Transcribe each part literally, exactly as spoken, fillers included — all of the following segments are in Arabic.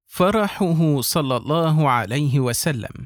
فرحه صلى الله عليه وسلم.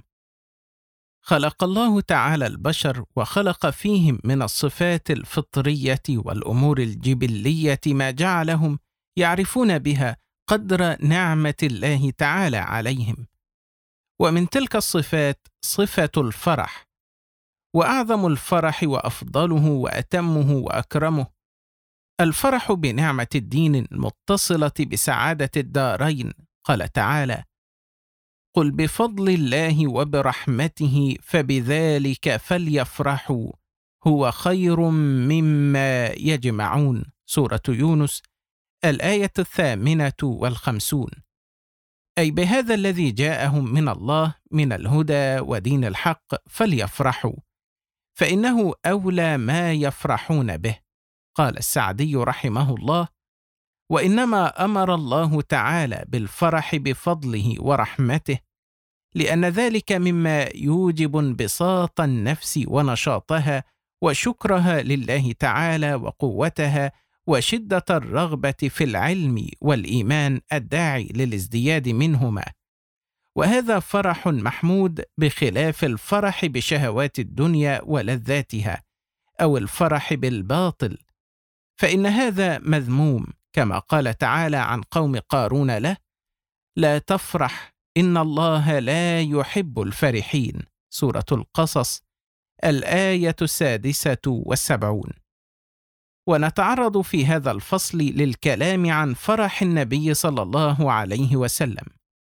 خلق الله تعالى البشر وخلق فيهم من الصفات الفطرية والأمور الجبلية ما جعلهم يعرفون بها قدر نعمة الله تعالى عليهم، ومن تلك الصفات صفة الفرح، وأعظم الفرح وأفضله وأتمه وأكرمه الفرح بنعمة الدين المتصلة بسعادة الدارين. قال تعالى: قل بفضل الله وبرحمته فبذلك فليفرحوا هو خير مما يجمعون. سورة يونس الآية الثامنة والخمسون. أي بهذا الذي جاءهم من الله من الهدى ودين الحق فليفرحوا، فإنه أولى ما يفرحون به. قال السعدي رحمه الله: وإنما أمر الله تعالى بالفرح بفضله ورحمته، لأن ذلك مما يوجب انبساط النفس ونشاطها وشكرها لله تعالى وقوتها وشدة الرغبة في العلم والإيمان الداعي للازدياد منهما، وهذا فرح محمود بخلاف الفرح بشهوات الدنيا ولذاتها أو الفرح بالباطل، فإن هذا مذموم، كما قال تعالى عن قوم قارون له: لا تفرح إن الله لا يحب الفرحين. سورة القصص الآية السادسة والسبعون. ونتعرض في هذا الفصل للكلام عن فرح النبي صلى الله عليه وسلم،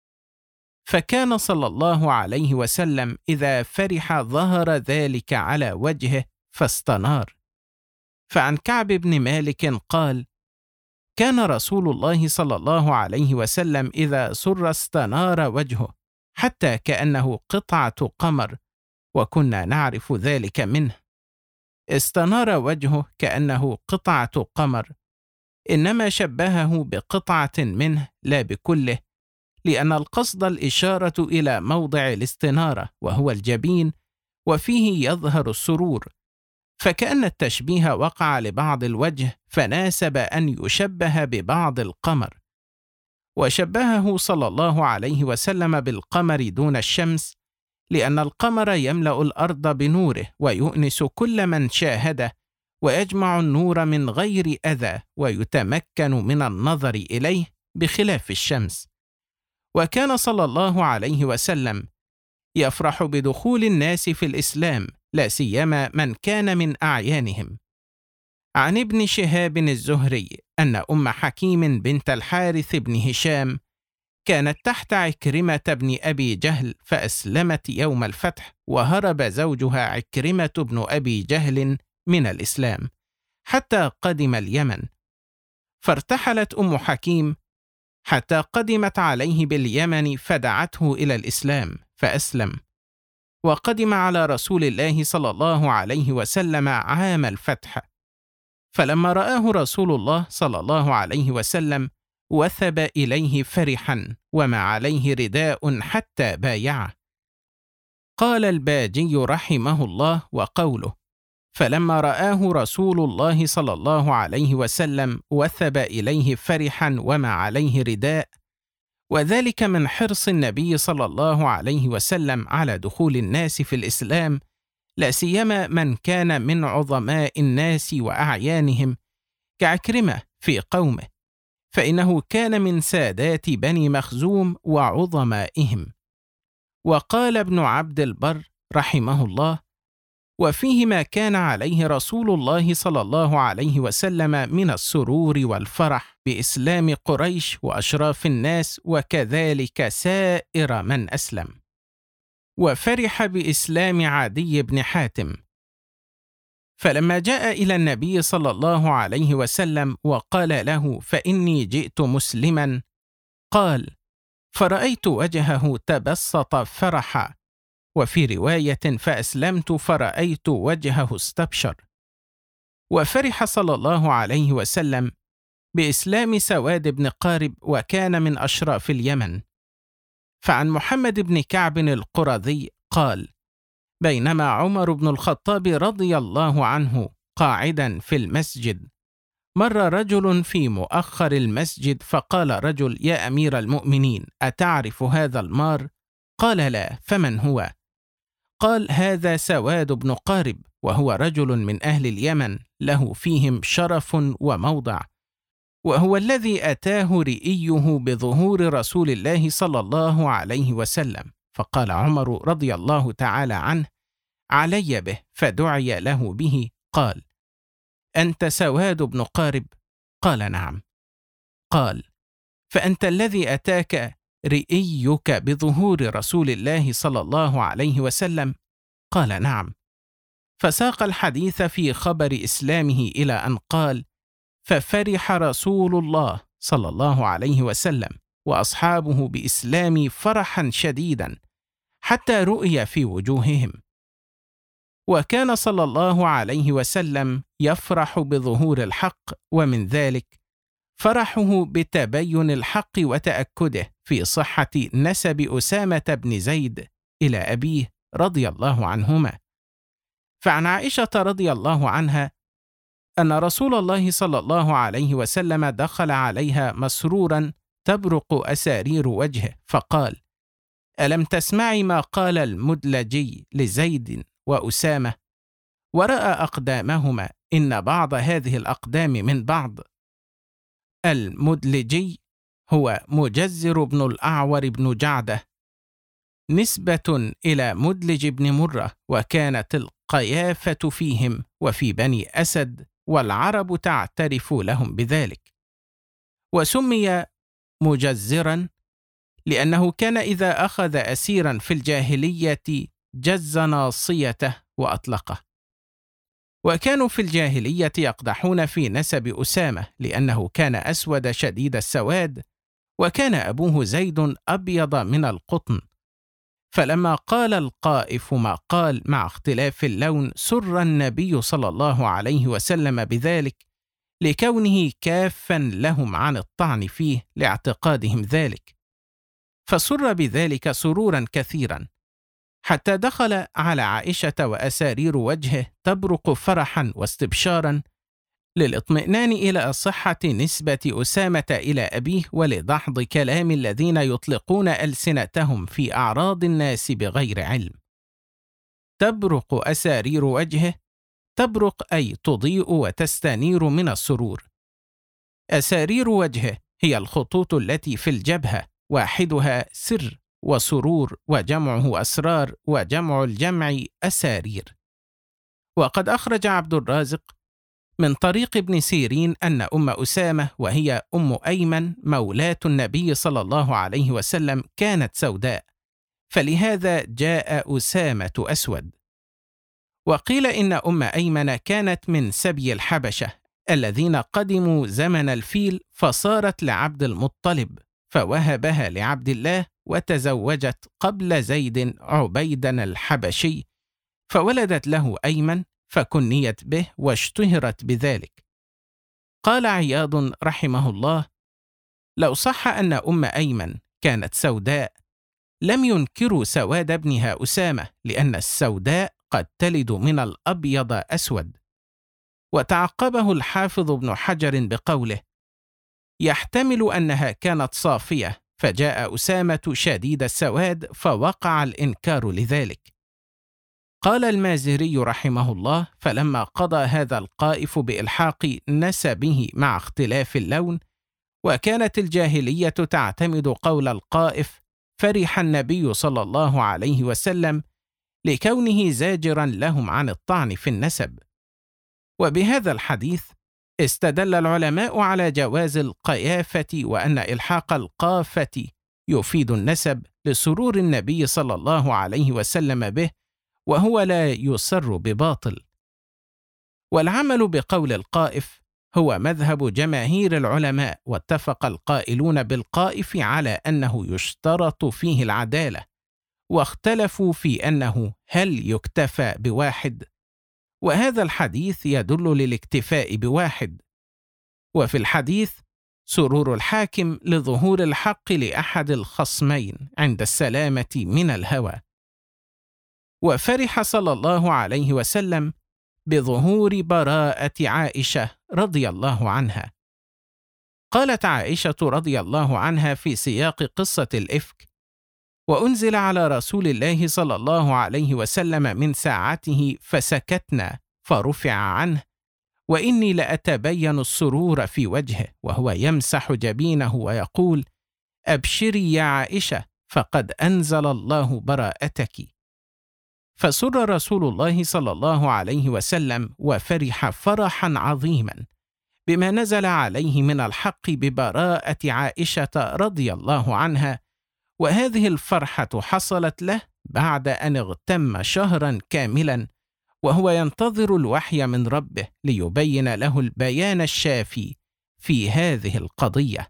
فكان صلى الله عليه وسلم إذا فرح ظهر ذلك على وجهه فاستنار. فعن كعب بن مالك قال: كان رسول الله صلى الله عليه وسلم إذا سر استنار وجهه حتى كأنه قطعة قمر، وكنا نعرف ذلك منه. استنار وجهه كأنه قطعة قمر، إنما شبهه بقطعة منه لا بكله، لأن القصد الإشارة إلى موضع الاستنارة وهو الجبين، وفيه يظهر السرور، فكأن التشبيه وقع لبعض الوجه فناسب أن يشبه ببعض القمر، وشبهه صلى الله عليه وسلم بالقمر دون الشمس، لأن القمر يملأ الأرض بنوره ويؤنس كل من شاهده، ويجمع النور من غير أذى ويتمكن من النظر إليه بخلاف الشمس. وكان صلى الله عليه وسلم يفرح بدخول الناس في الإسلام، لا سيما من كان من أعيانهم. عن ابن شهاب الزهري أن أم حكيم بنت الحارث بن هشام كانت تحت عكرمة بن أبي جهل، فأسلمت يوم الفتح، وهرب زوجها عكرمة بن أبي جهل من الإسلام حتى قدم اليمن، فارتحلت أم حكيم حتى قدمت عليه باليمن، فدعته إلى الإسلام فأسلم، وقدم على رسول الله صلى الله عليه وسلم عام الفتح. فلما رآه رسول الله صلى الله عليه وسلم وثب إليه فرحا، وما عليه رداء حتى بايعه. قال الباجي رحمه الله: وقوله فلما رآه رسول الله صلى الله عليه وسلم وثب إليه فرحا وما عليه رداء، وذلك من حرص النبي صلى الله عليه وسلم على دخول الناس في الإسلام، لا سيما من كان من عظماء الناس وأعيانهم كعكرمة في قومه، فإنه كان من سادات بني مخزوم وعظمائهم. وقال ابن عبد البر رحمه الله: وفيه ما كان عليه رسول الله صلى الله عليه وسلم من السرور والفرح بإسلام قريش وأشراف الناس، وكذلك سائر من أسلم. وفرح بإسلام عدي بن حاتم، فلما جاء إلى النبي صلى الله عليه وسلم وقال له: فإني جئت مسلما، قال: فرأيت وجهه تبسط فرحا، وفي رواية: فأسلمت فرأيت وجهه استبشر. وفرح صلى الله عليه وسلم بإسلام سواد بن قارب، وكان من أشراف اليمن. فعن محمد بن كعب القرظي قال: بينما عمر بن الخطاب رضي الله عنه قاعدا في المسجد، مر رجل في مؤخر المسجد فقال رجل: يا أمير المؤمنين، أتعرف هذا المار؟ قال: لا. فمن هو؟ قال: هذا سواد بن قارب، وهو رجل من أهل اليمن له فيهم شرف وموضع، وهو الذي أتاه رئيه بظهور رسول الله صلى الله عليه وسلم. فقال عمر رضي الله تعالى عنه: علي به. فدعي له به. قال: أنت سواد بن قارب؟ قال: نعم. قال: فأنت الذي أتاك رئيك بظهور رسول الله صلى الله عليه وسلم؟ قال: نعم. فساق الحديث في خبر إسلامه إلى أن قال: ففرح رسول الله صلى الله عليه وسلم وأصحابه بإسلامي فرحا شديدا حتى رؤي في وجوههم. وكان صلى الله عليه وسلم يفرح بظهور الحق، ومن ذلك فرحه بتبين الحق وتأكده في صحة نسب أسامة بن زيد إلى أبيه رضي الله عنهما. فعن عائشة رضي الله عنها أن رسول الله صلى الله عليه وسلم دخل عليها مسرورا تبرق أسارير وجهه، فقال: ألم تسمعي ما قال المدلجي لزيد وأسامة؟ ورأى أقدامهما، إن بعض هذه الأقدام من بعض. المدلجي هو مجزر بن الأعور بن جعدة، نسبة إلى مدلج بن مرة، وكانت القيافة فيهم وفي بني أسد، والعرب تعترف لهم بذلك. وسمي مجزرا لأنه كان إذا أخذ أسيرا في الجاهلية جز ناصيته وأطلقه. وكانوا في الجاهلية يقدحون في نسب أسامة لأنه كان أسود شديد السواد، وكان أبوه زيد أبيض من القطن. فلما قال القائف ما قال مع اختلاف اللون، سر النبي صلى الله عليه وسلم بذلك لكونه كافا لهم عن الطعن فيه لاعتقادهم ذلك، فسر بذلك سرورا كثيرا حتى دخل على عائشة وأسارير وجهه تبرق فرحا واستبشارا للاطمئنان إلى صحة نسبة أسامة إلى أبيه، ولدحض كلام الذين يطلقون ألسنتهم في أعراض الناس بغير علم. تبرق أسارير وجهه، تبرق أي تضيء وتستنير من السرور. أسارير وجهه هي الخطوط التي في الجبهة، واحدها سر وسرور، وجمعه أسرار، وجمع الجمع أسارير. وقد أخرج عبد الرازق من طريق ابن سيرين أن أم أسامة، وهي أم أيمن مولاة النبي صلى الله عليه وسلم، كانت سوداء، فلهذا جاء أسامة أسود. وقيل إن أم أيمن كانت من سبي الحبشة الذين قدموا زمن الفيل، فصارت لعبد المطلب فوهبها لعبد الله، وتزوجت قبل زيد عبيدا الحبشي، فولدت له أيمن، فكنيت به واشتهرت بذلك. قال عياض رحمه الله: لو صح أن أم أيمن كانت سوداء لم ينكروا سواد ابنها أسامة، لأن السوداء قد تلد من الأبيض أسود. وتعقبه الحافظ ابن حجر بقوله: يحتمل أنها كانت صافية، فجاء أسامة شديد السواد فوقع الإنكار لذلك. قال المازري رحمه الله: فلما قضى هذا القائف بإلحاق نسبه مع اختلاف اللون، وكانت الجاهلية تعتمد قول القائف، فرح النبي صلى الله عليه وسلم لكونه زاجرا لهم عن الطعن في النسب. وبهذا الحديث استدل العلماء على جواز القيافة، وأن إلحاق القافة يفيد النسب لسرور النبي صلى الله عليه وسلم به، وهو لا يسر بباطل. والعمل بقول القائف هو مذهب جماهير العلماء، واتفق القائلون بالقائف على أنه يشترط فيه العدالة، واختلفوا في أنه هل يكتفى بواحد، وهذا الحديث يدل للاكتفاء بواحد. وفي الحديث سرور الحاكم لظهور الحق لأحد الخصمين عند السلامة من الهوى. وفرح صلى الله عليه وسلم بظهور براءة عائشة رضي الله عنها. قالت عائشة رضي الله عنها في سياق قصة الإفك: وأنزل على رسول الله صلى الله عليه وسلم من ساعته فسكتنا فرفع عنه، وإني لأتبين السرور في وجهه وهو يمسح جبينه ويقول: أبشري يا عائشة فقد أنزل الله براءتك. فسر رسول الله صلى الله عليه وسلم وفرح فرحا عظيما بما نزل عليه من الحق ببراءة عائشة رضي الله عنها، وهذه الفرحة حصلت له بعد أن اغتم شهرا كاملا وهو ينتظر الوحي من ربه ليبين له البيان الشافي في هذه القضية.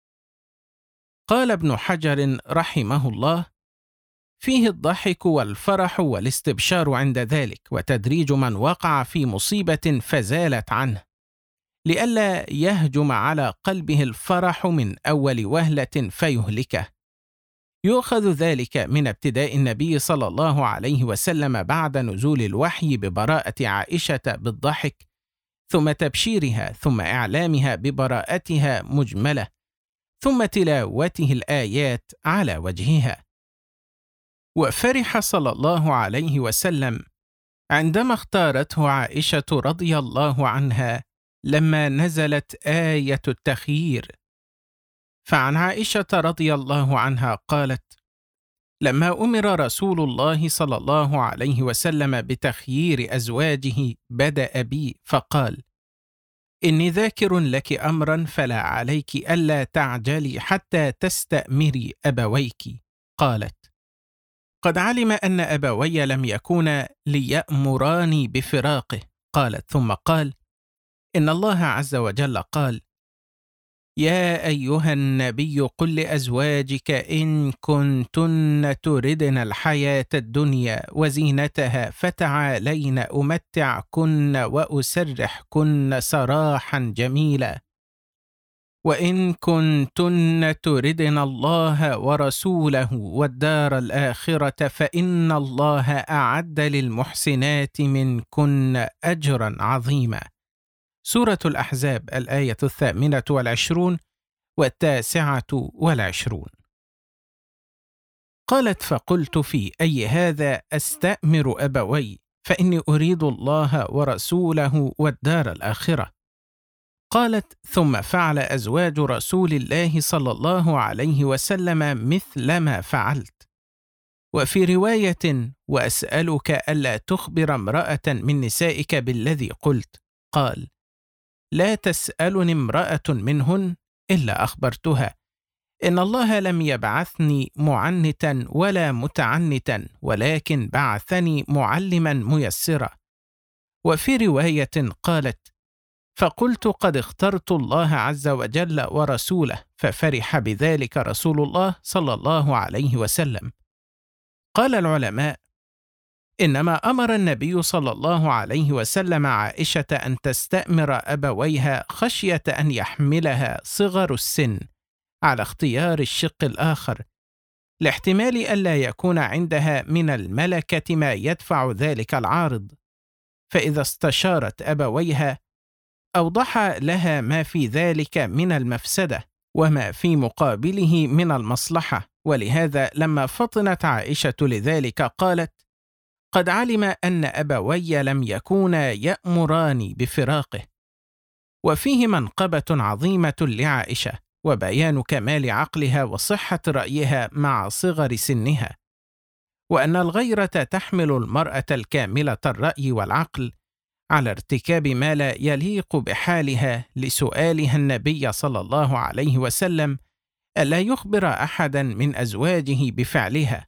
قال ابن حجر رحمه الله: فيه الضحك والفرح والاستبشار عند ذلك، وتدريج من وقع في مصيبة فزالت عنه، لئلا يهجم على قلبه الفرح من أول وهلة فيهلكه. يؤخذ ذلك من ابتداء النبي صلى الله عليه وسلم بعد نزول الوحي ببراءة عائشة بالضحك، ثم تبشيرها، ثم إعلامها ببراءتها مجملة، ثم تلاوته الآيات على وجهها. وفرح صلى الله عليه وسلم عندما اختارته عائشة رضي الله عنها لما نزلت آية التخيير. فعن عائشة رضي الله عنها قالت: لما أمر رسول الله صلى الله عليه وسلم بتخيير أزواجه بدأ بي فقال: إني ذاكر لك أمرا فلا عليك ألا تعجلي حتى تستأمري أبويك. قالت: قد علم أن أبوي لم يكونا ليأمراني بفراقه. قالت: ثم قال: إن الله عز وجل قال: يا أيها النبي قل لأزواجك إن كنتن تردن الحياة الدنيا وزينتها فتعالين أمتعكن وأسرحكن سراحا جميلا، وإن كنتن تردن الله ورسوله والدار الآخرة فإن الله أعد للمحسنات منكن أجرا عظيما. سورة الأحزاب الآية الثامنة والعشرون والتاسعة والعشرون. قالت: فقلت في أي هذا أستأمر أبوي، فإني أريد الله ورسوله والدار الآخرة. قالت: ثم فعل أزواج رسول الله صلى الله عليه وسلم مثل ما فعلت. وفي رواية: وأسألك ألا تخبر امرأة من نسائك بالذي قلت. قال: لا تسألني امرأة منهن إلا أخبرتها، إن الله لم يبعثني معنتا ولا متعنتا، ولكن بعثني معلما ميسرا. وفي رواية قالت: فقلت قد اخترت الله عز وجل ورسوله، ففرح بذلك رسول الله صلى الله عليه وسلم. قال العلماء: إنما أمر النبي صلى الله عليه وسلم عائشة أن تستأمر أبويها خشية أن يحملها صغر السن على اختيار الشق الآخر، لاحتمال ألا يكون عندها من الملكة ما يدفع ذلك العارض، فإذا استشارت أبويها أوضح لها ما في ذلك من المفسدة وما في مقابله من المصلحة. ولهذا لما فطنت عائشة لذلك قالت: قد علم أن أبوي لم يكونا يأمراني بفراقه. وفيه منقبة عظيمة لعائشة، وبيان كمال عقلها وصحة رأيها مع صغر سنها، وأن الغيرة تحمل المرأة الكاملة الرأي والعقل على ارتكاب ما لا يليق بحالها، لسؤالها النبي صلى الله عليه وسلم ألا يخبر أحدا من أزواجه بفعلها.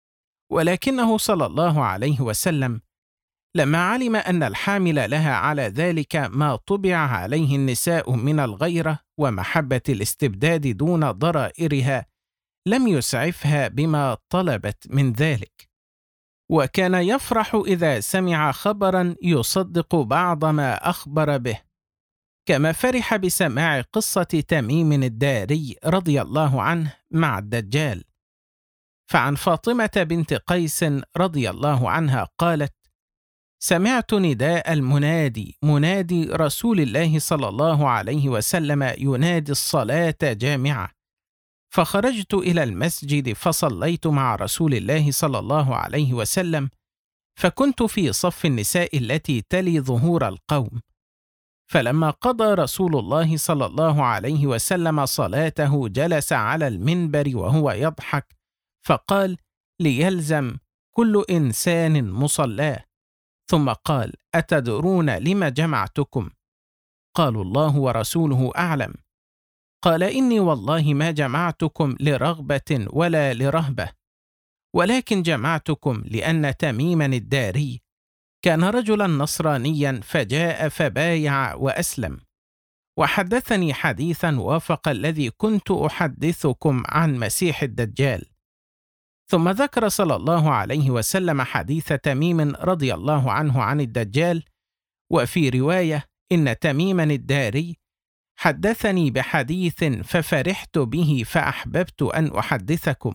ولكنه صلى الله عليه وسلم لما علم أن الحامل لها على ذلك ما طبع عليه النساء من الغيرة ومحبة الاستبداد دون ضرائرها، لم يسعفها بما طلبت من ذلك، وكان يفرح إذا سمع خبرا يصدق بعض ما أخبر به، كما فرح بسماع قصة تميم الداري رضي الله عنه مع الدجال. فعن فاطمة بنت قيس رضي الله عنها قالت: سمعت نداء المنادي منادي رسول الله صلى الله عليه وسلم ينادي الصلاة جامعة، فخرجت إلى المسجد فصليت مع رسول الله صلى الله عليه وسلم، فكنت في صف النساء التي تلي ظهور القوم. فلما قضى رسول الله صلى الله عليه وسلم صلاته جلس على المنبر وهو يضحك، فقال: ليلزم كل إنسان مصلاه. ثم قال: أتدرون لم جمعتكم؟ قالوا: الله ورسوله أعلم. قال: إني والله ما جمعتكم لرغبة ولا لرهبة، ولكن جمعتكم لأن تميما الداري كان رجلا نصرانيا فجاء فبايع وأسلم، وحدثني حديثا وافق الذي كنت أحدثكم عن مسيح الدجال. ثم ذكر صلى الله عليه وسلم حديث تميم رضي الله عنه عن الدجال، وفي رواية إن تميما الداري حدثني بحديث ففرحت به فأحببت أن أحدثكم.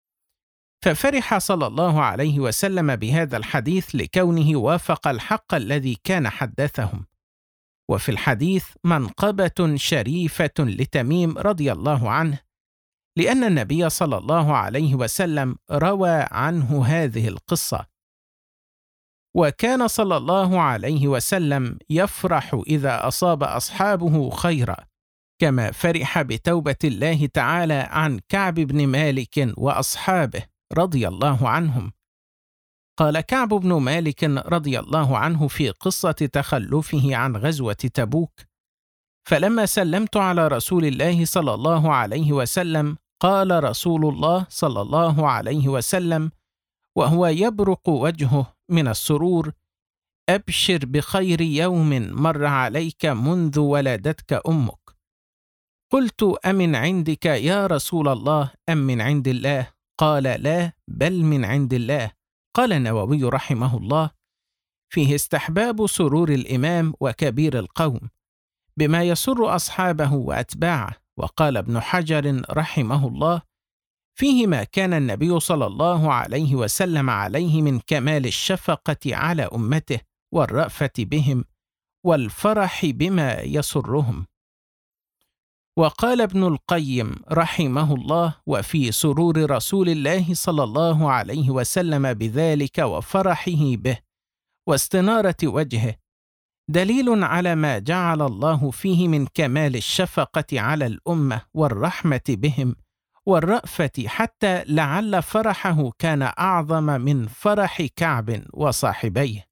ففرح صلى الله عليه وسلم بهذا الحديث لكونه وافق الحق الذي كان حدثهم. وفي الحديث منقبة شريفة لتميم رضي الله عنه، لأن النبي صلى الله عليه وسلم روى عنه هذه القصة. وكان صلى الله عليه وسلم يفرح إذا أصاب أصحابه خيرا، كما فرح بتوبة الله تعالى عن كعب بن مالك وأصحابه رضي الله عنهم. قال كعب بن مالك رضي الله عنه في قصة تخلفه عن غزوة تبوك: فلما سلمت على رسول الله صلى الله عليه وسلم قال رسول الله صلى الله عليه وسلم وهو يبرق وجهه من السرور: أبشر بخير يوم مر عليك منذ ولدتك أمك. قلت: أمن عندك يا رسول الله أم من عند الله؟ قال: لا، بل من عند الله. قال النووي رحمه الله: فيه استحباب سرور الإمام وكبير القوم بما يسر أصحابه وأتباعه. وقال ابن حجر رحمه الله: فيه ما كان النبي صلى الله عليه وسلم عليه من كمال الشفقة على أمته والرأفة بهم والفرح بما يسرهم. وقال ابن القيم رحمه الله: وفي سرور رسول الله صلى الله عليه وسلم بذلك وفرحه به واستنارة وجهه دليل على ما جعل الله فيه من كمال الشفقة على الأمة والرحمة بهم والرأفة، حتى لعل فرحه كان أعظم من فرح كعب وصاحبيه.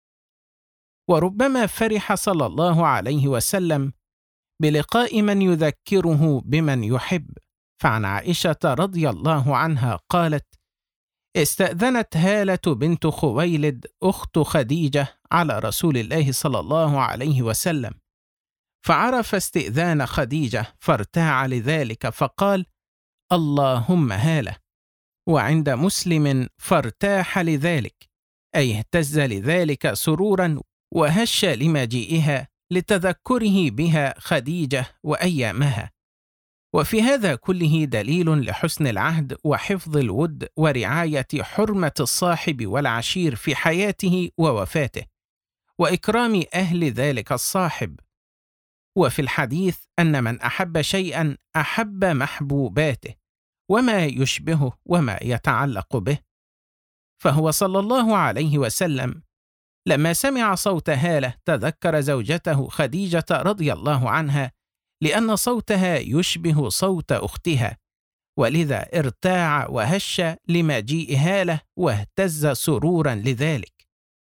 وربما فرح صلى الله عليه وسلم بلقاء من يذكره بمن يحب. فعن عائشة رضي الله عنها قالت: استأذنت هالة بنت خويلد أخت خديجة على رسول الله صلى الله عليه وسلم، فعرف استئذان خديجة فارتاع لذلك فقال: اللهم هالة. وعند مسلم: فارتاح لذلك، أي اهتز لذلك سرورا وهش لمجيئها لتذكره بها خديجة وأيامها. وفي هذا كله دليل لحسن العهد وحفظ الود ورعاية حرمة الصاحب والعشير في حياته ووفاته، وإكرام أهل ذلك الصاحب. وفي الحديث أن من أحب شيئا أحب محبوباته وما يشبهه وما يتعلق به. فهو صلى الله عليه وسلم لما سمع صوت هالة تذكر زوجته خديجة رضي الله عنها، لأن صوتها يشبه صوت أختها، ولذا ارتاع وهش لمجيء هالة واهتز سرورا لذلك.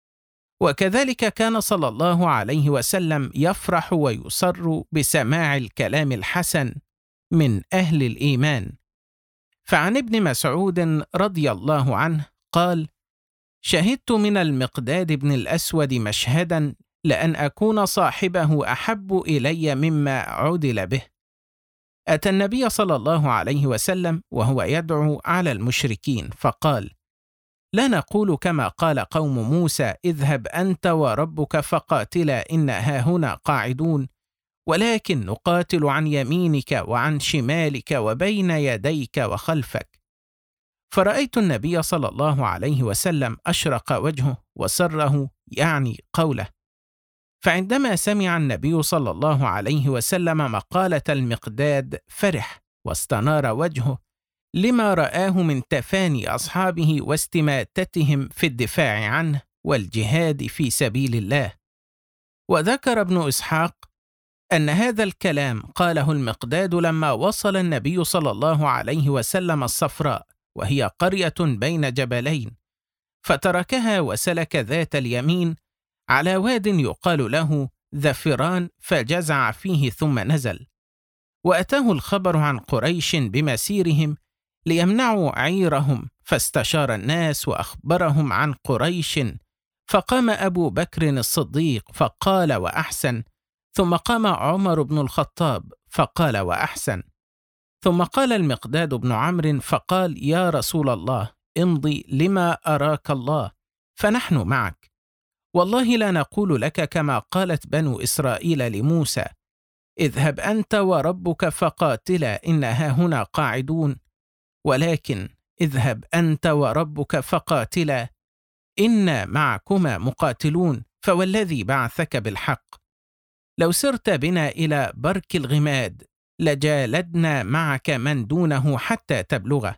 وكذلك كان صلى الله عليه وسلم يفرح ويسر بسماع الكلام الحسن من أهل الإيمان. فعن ابن مسعود رضي الله عنه قال: شهدت من المقداد بن الأسود مشهدا لأن أكون صاحبه أحب إلي مما عدل به. أتى النبي صلى الله عليه وسلم وهو يدعو على المشركين فقال: لا نقول كما قال قوم موسى: اذهب أنت وربك فقاتلا إن هاهنا قاعدون، ولكن نقاتل عن يمينك وعن شمالك وبين يديك وخلفك. فرأيت النبي صلى الله عليه وسلم أشرق وجهه وسره يعني قوله. فعندما سمع النبي صلى الله عليه وسلم مقالة المقداد فرح واستنار وجهه لما رآه من تفاني أصحابه واستماتتهم في الدفاع عنه والجهاد في سبيل الله. وذكر ابن إسحاق أن هذا الكلام قاله المقداد لما وصل النبي صلى الله عليه وسلم الصفراء، وهي قرية بين جبلين، فتركها وسلك ذات اليمين على واد يقال له ذفران، فجزع فيه ثم نزل. وأتاه الخبر عن قريش بمسيرهم ليمنعوا عيرهم، فاستشار الناس وأخبرهم عن قريش، فقام أبو بكر الصديق فقال وأحسن، ثم قام عمر بن الخطاب فقال وأحسن، ثم قال المقداد بن عمرو فقال: يا رسول الله، امضي لما أراك الله، فنحن معك، والله لا نقول لك كما قالت بنو إسرائيل لموسى: اذهب أنت وربك فقاتلا إنها هنا قاعدون، ولكن اذهب أنت وربك فقاتلا إنا معكما مقاتلون، فوالذي بعثك بالحق لو سرت بنا إلى برك الغماد لجالدنا معك من دونه حتى تبلغه.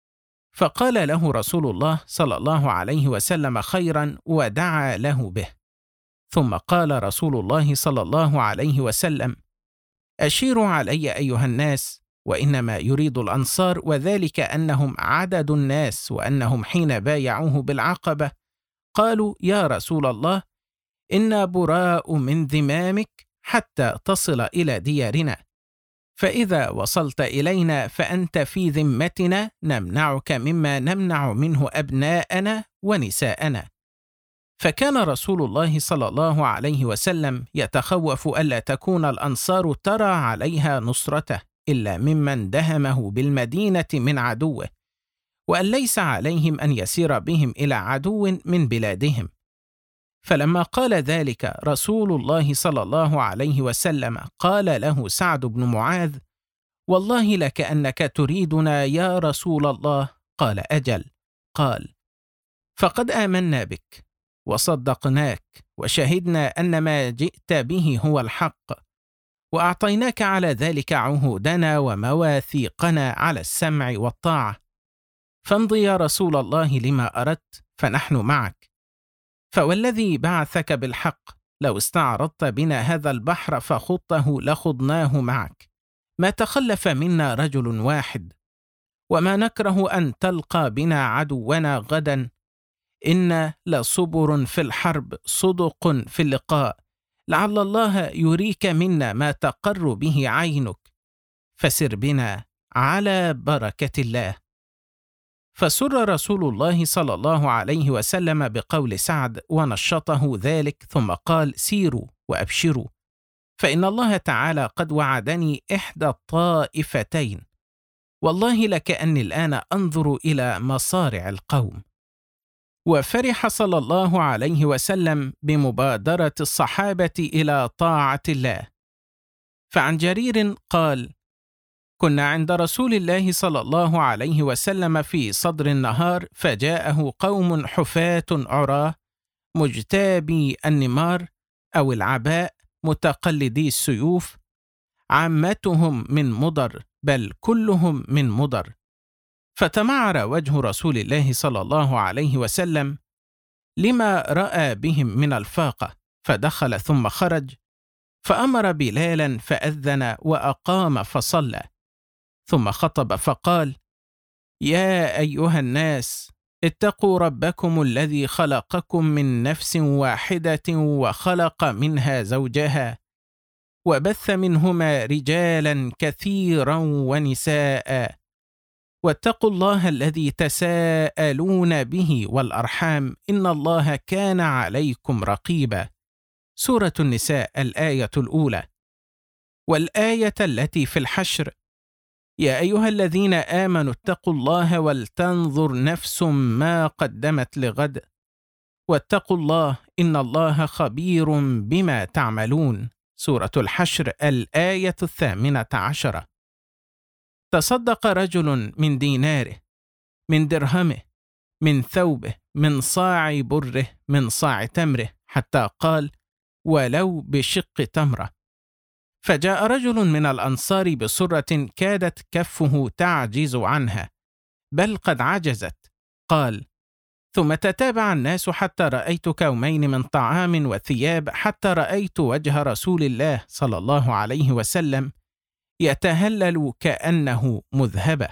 فقال له رسول الله صلى الله عليه وسلم خيرا ودعا له به. ثم قال رسول الله صلى الله عليه وسلم: أشيروا علي أيها الناس، وإنما يريد الأنصار، وذلك أنهم عدد الناس، وأنهم حين بايعوه بالعقبة قالوا: يا رسول الله، إنا براء من ذمامك حتى تصل إلى ديارنا، فإذا وصلت إلينا فأنت في ذمتنا نمنعك مما نمنع منه أبناءنا ونساءنا. فكان رسول الله صلى الله عليه وسلم يتخوف ألا تكون الأنصار ترى عليها نصرته إلا ممن دهمه بالمدينة من عدوه، وأن ليس عليهم أن يسير بهم إلى عدو من بلادهم. فلما قال ذلك رسول الله صلى الله عليه وسلم قال له سعد بن معاذ: والله لكأنك تريدنا يا رسول الله. قال: أجل. قال: فقد آمنا بك وصدقناك وشهدنا أن ما جئت به هو الحق، وأعطيناك على ذلك عهودنا ومواثيقنا على السمع والطاعة، فامضي يا رسول الله لما أردت، فنحن معك. فوالذي بعثك بالحق لو استعرضت بنا هذا البحر فخضته لخضناه معك، ما تخلف منا رجل واحد، وما نكره أن تلقى بنا عدونا غدا، إن لصبر في الحرب صدق في اللقاء، لعل الله يريك منا ما تقر به عينك، فسر بنا على بركة الله. فسر رسول الله صلى الله عليه وسلم بقول سعد ونشطه ذلك، ثم قال: سيروا وأبشروا، فإن الله تعالى قد وعدني إحدى الطائفتين، والله لكأني الآن أنظر إلى مصارع القوم. وفرح صلى الله عليه وسلم بمبادرة الصحابة إلى طاعة الله. فعن جرير قال: كنا عند رسول الله صلى الله عليه وسلم في صدر النهار، فجاءه قوم حفاة عراة مجتابي النمار أو العباء متقلدي السيوف، عامتهم من مضر، بل كلهم من مضر. فتمعر وجه رسول الله صلى الله عليه وسلم لما رأى بهم من الفاقة، فدخل ثم خرج، فأمر بلالا فأذن وأقام فصلى، ثم خطب فقال: يا أيها الناس، اتقوا ربكم الذي خلقكم من نفس واحدة وخلق منها زوجها وبث منهما رجالا كثيرا ونساء، واتقوا الله الذي تساءلون به والأرحام إن الله كان عليكم رقيبا. سورة النساء الآية الأولى. والآية التي في الحشر: يا أيها الذين آمنوا اتقوا الله ولتنظر نفس ما قدمت لغد واتقوا الله إن الله خبير بما تعملون. سورة الحشر الآية الثامنة عشرة. تصدق رجل من ديناره، من درهمه، من ثوبه، من صاع بره، من صاع تمره، حتى قال: ولو بشق تمرة. فجاء رجل من الأنصار بصرة كادت كفه تعجز عنها، بل قد عجزت. قال: ثم تتابع الناس حتى رأيت كومين من طعام وثياب، حتى رأيت وجه رسول الله صلى الله عليه وسلم يتهلل كأنه مذهبة.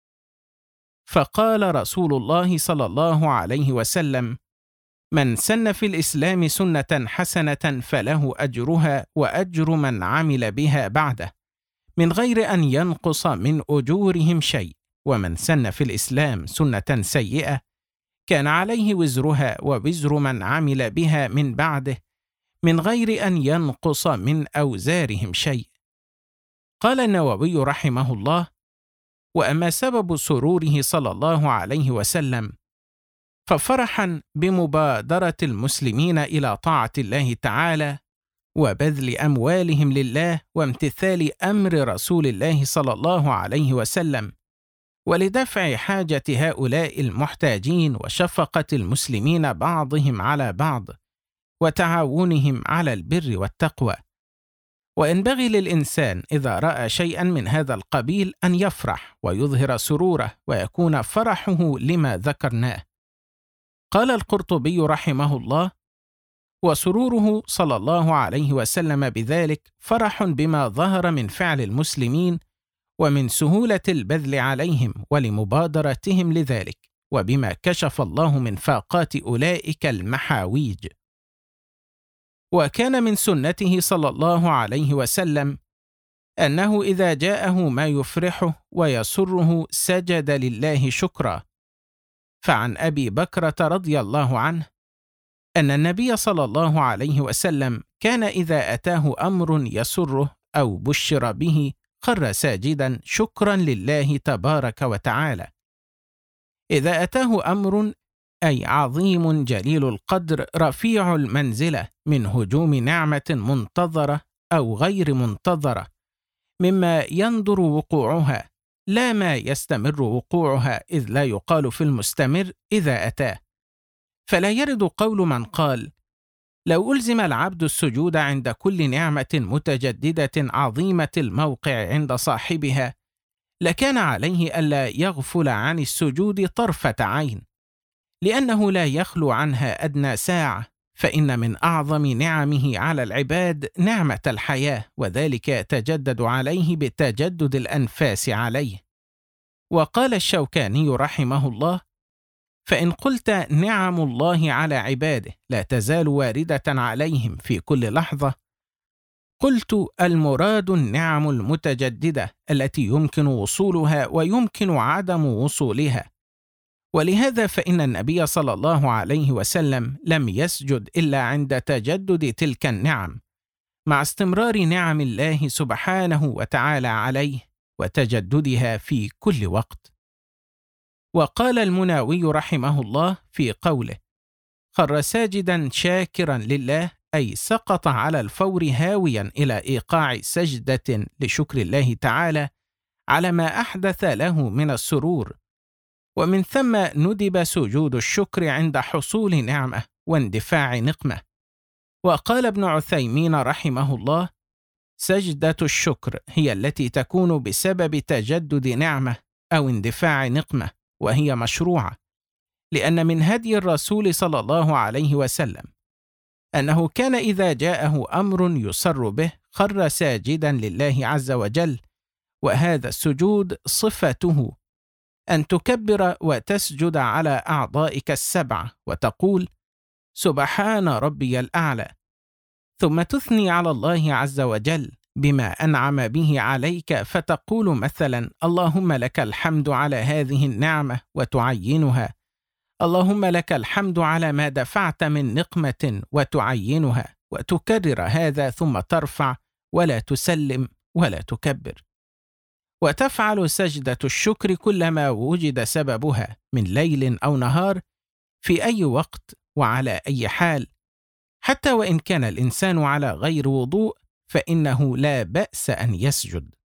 فقال رسول الله صلى الله عليه وسلم: من سن في الإسلام سنة حسنة فله أجرها وأجر من عمل بها بعده، من غير أن ينقص من أجورهم شيء، ومن سن في الإسلام سنة سيئة كان عليه وزرها ووزر من عمل بها من بعده، من غير أن ينقص من أوزارهم شيء. قال النووي رحمه الله: وأما سبب سروره صلى الله عليه وسلم ففرحا بمبادرة المسلمين إلى طاعة الله تعالى وبذل أموالهم لله وامتثال أمر رسول الله صلى الله عليه وسلم، ولدفع حاجة هؤلاء المحتاجين وشفقة المسلمين بعضهم على بعض وتعاونهم على البر والتقوى. وينبغي للإنسان إذا رأى شيئا من هذا القبيل أن يفرح ويظهر سروره، ويكون فرحه لما ذكرناه. قال القرطبي رحمه الله: وسروره صلى الله عليه وسلم بذلك فرح بما ظهر من فعل المسلمين ومن سهولة البذل عليهم ولمبادرتهم لذلك، وبما كشف الله من فاقات أولئك المحاويج. وكان من سنته صلى الله عليه وسلم أنه إذا جاءه ما يفرحه ويسره سجد لله شكرا. فعن أبي بكرة رضي الله عنه أن النبي صلى الله عليه وسلم كان إذا أتاه أمر يسره أو بشر به خر ساجدا شكرا لله تبارك وتعالى. إذا أتاه أمر أي عظيم جليل القدر رفيع المنزلة من هجوم نعمة منتظرة أو غير منتظرة، مما يندر وقوعها لا ما يستمر وقوعها، إذ لا يقال في المستمر إذا أتاه. فلا يرد قول من قال: لو ألزم العبد السجود عند كل نعمة متجددة عظيمة الموقع عند صاحبها لكان عليه ألا يغفل عن السجود طرفة عين، لأنه لا يخلو عنها أدنى ساعة، فإن من أعظم نعمه على العباد نعمة الحياة، وذلك يتجدد عليه بتجدد الأنفاس عليه. وقال الشوكاني رحمه الله: فإن قلت نعم الله على عباده لا تزال واردة عليهم في كل لحظة، قلت المراد النعم المتجددة التي يمكن وصولها ويمكن عدم وصولها. ولهذا فإن النبي صلى الله عليه وسلم لم يسجد إلا عند تجدد تلك النعم، مع استمرار نعم الله سبحانه وتعالى عليه وتجددها في كل وقت. وقال المناوي رحمه الله في قوله: خر ساجدا شاكرا لله، أي سقط على الفور هاويا إلى إيقاع سجدة لشكر الله تعالى على ما أحدث له من السرور. ومن ثم ندب سجود الشكر عند حصول نعمة واندفاع نقمة. وقال ابن عثيمين رحمه الله: سجدة الشكر هي التي تكون بسبب تجدد نعمة أو اندفاع نقمة، وهي مشروعة، لأن من هدي الرسول صلى الله عليه وسلم أنه كان إذا جاءه أمر يسر به خر ساجدا لله عز وجل، وهذا السجود صفته أن تكبر وتسجد على أعضائك السبعة وتقول: سبحان ربي الأعلى، ثم تثني على الله عز وجل بما أنعم به عليك، فتقول مثلا: اللهم لك الحمد على هذه النعمة، وتعينها: اللهم لك الحمد على ما دفعت من نقمة، وتعينها، وتكرر هذا ثم ترفع ولا تسلم ولا تكبر. وتفعل سجدة الشكر كلما وجد سببها من ليل أو نهار، في أي وقت وعلى أي حال، حتى وإن كان الإنسان على غير وضوء فإنه لا بأس أن يسجد.